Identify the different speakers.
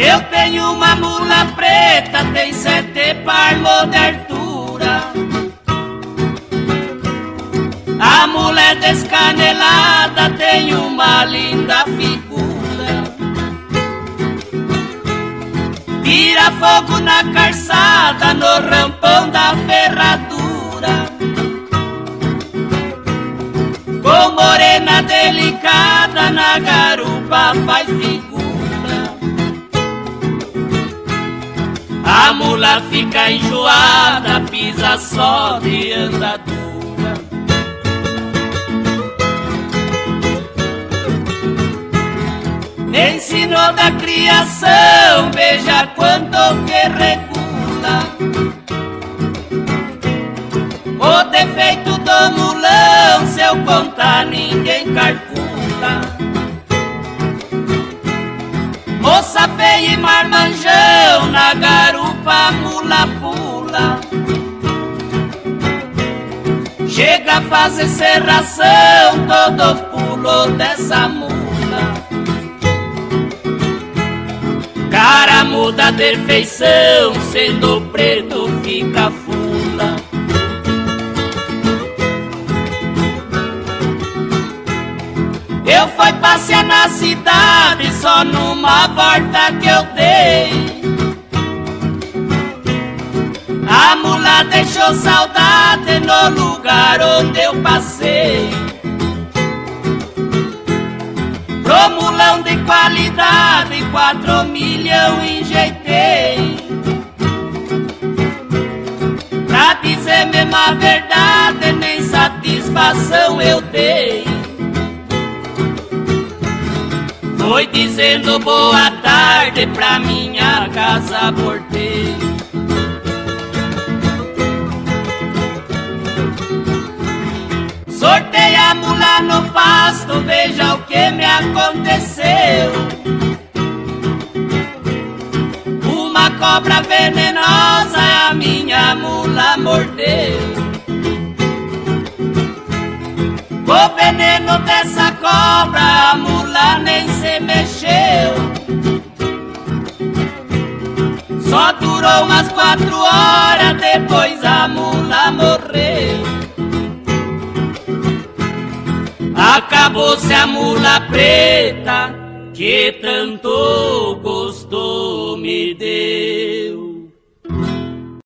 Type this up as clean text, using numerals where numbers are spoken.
Speaker 1: Eu tenho uma mula preta, tem 7 palmos de altura. A mula é descanelada, tem uma linda figura. Tira fogo na calçada, no rampão da ferradura. Com morena delicada, na garupa faz figura. A mula fica enjoada, pisa só de andadura. Me ensinou da criação, veja quanto que regula. O defeito do mulão, se eu contar ninguém calcula. Moça feia e marmanjão, na garupa a mula pula. Chega a fazer serração, todos pulam dessa mula. Cara muda de feição, sendo preto fica fula. Eu fui passear na cidade só numa volta que eu dei. A mula deixou saudade no lugar onde eu passei. Pro mulão de qualidade, 4 milhões enjeitei. Pra dizer mesmo a verdade, nem satisfação eu dei. Foi dizendo boa tarde, pra minha casa voltei. Sortei a mula no pasto, veja o que me aconteceu. Uma cobra venenosa a minha mula mordeu. O veneno dessa cobra a mula nem se mexeu. Só durou umas 4 horas, depois a mula morreu. Acabou-se a mula preta que tanto gosto me deu.